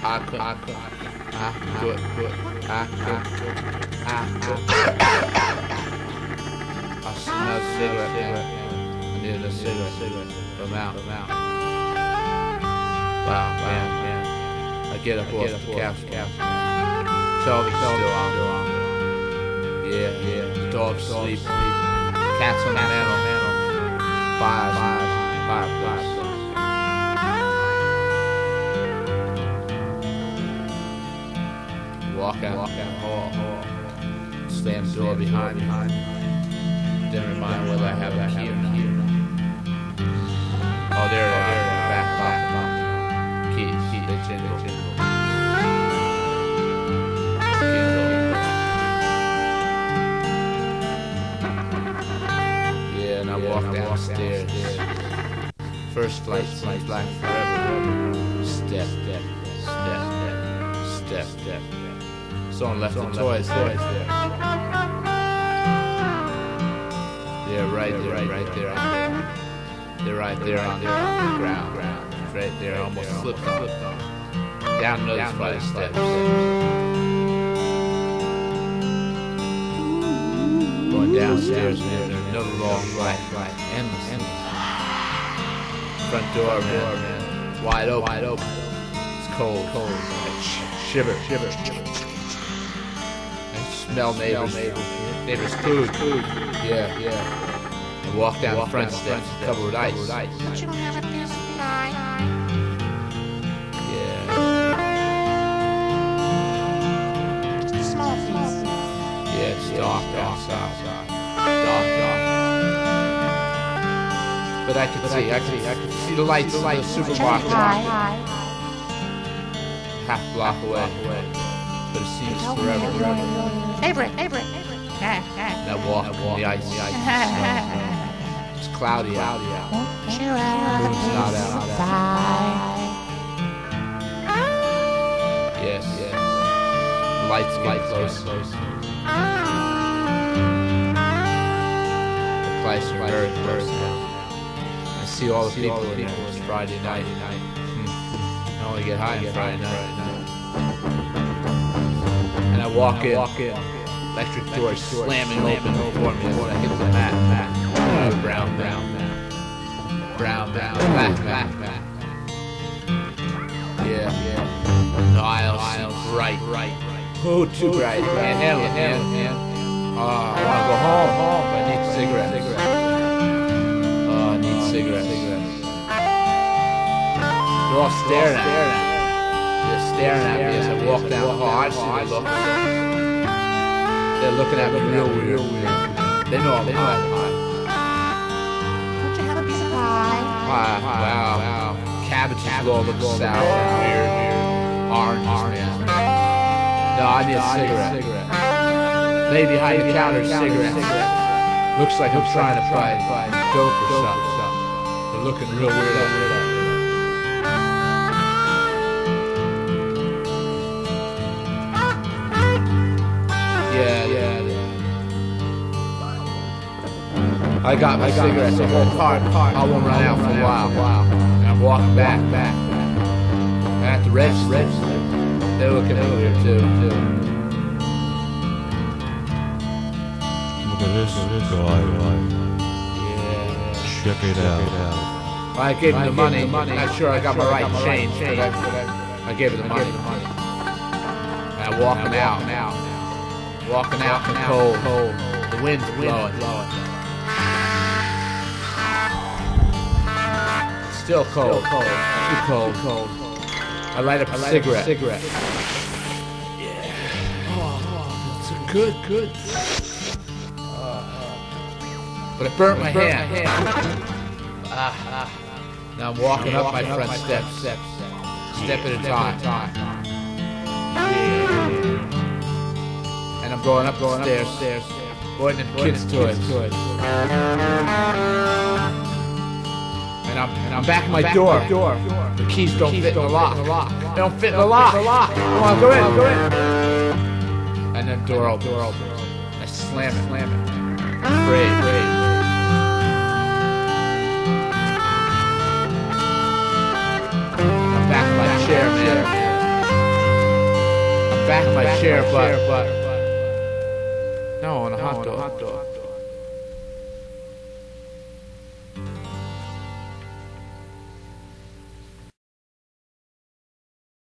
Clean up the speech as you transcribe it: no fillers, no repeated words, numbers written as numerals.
Good. I smell a cigarette, man. I need a cigarette. From out. Wow, man. I get up off the couch. Charlie's still on. Yeah. The dog's sleep. Cat's on the mantle. Five. Walk out hall. Slam the door behind me. Didn't remind whether I have a key or not. Oh, there it is. Back. Keys. They jingle. Yeah, and I walk downstairs. First flight seems like forever. Step. Someone left the toys there. They're right there. They're right there on the ground. Right there, almost slipped on. Down another flight of steps. Going downstairs, man. Another long flight. Endless. Front door, man. Wide open. It's cold. Shiver. Smell neighbors' food. Yeah. And walk down the front steps, covered with ice. Don't you have a piece of pie? Yeah. Just a small piece. Yeah, it's dark outside. Dark. But I can see the lights of the supermarket. Half block away. But it seems forever. Favorite. And I walk on the ice. It's cloudy out. Moon's not out. Yes. The lights get close. The lights are very close now. I see all the people in there. It's Friday night. I only get high on Friday night. And I walk in. Electric doors slamming open before me as I hit the mat. Brown. Black. Yeah. The aisles bright. Oh, too bright. Can't handle it, man. I want to go home, but I need cigarettes. Oh, I need cigarettes. They're all staring at me. They're staring at me as I walk down the hall. I see the look. They're looking at me real weird. They know I'm high. Don't you have a piece of pie? Wow. Cabbages all look sour, weird. Oranges, man. No, I need a cigarette. Lady behind the counter, cigarette. Looks like I'm trying to buy dope or something. They're looking real weird at me. Yeah. I got my cigarettes, a whole cart. I won't run out for a while. And I'm walking back. And at the register, they're looking at me weird too. Look at this guy. Yeah. Check it out. I gave him the money. I'm not sure I got my right change. I gave him the money. And I'm walking out. Walking out in the cold. The wind's blowing. Still cold. Too cold. I light up a cigarette. Yeah. Oh, it's good. But it burnt my hand. Now I'm walking up my front steps. Step at a time. And I'm going up stairs, going in kids' toys. And I'm back at my door. The keys don't fit in the lock. They don't fit in the lock. Come on, go in. And then door opens. I slam it. Afraid. I'm back in my chair, man. back of my chair, but no, on a hot dog.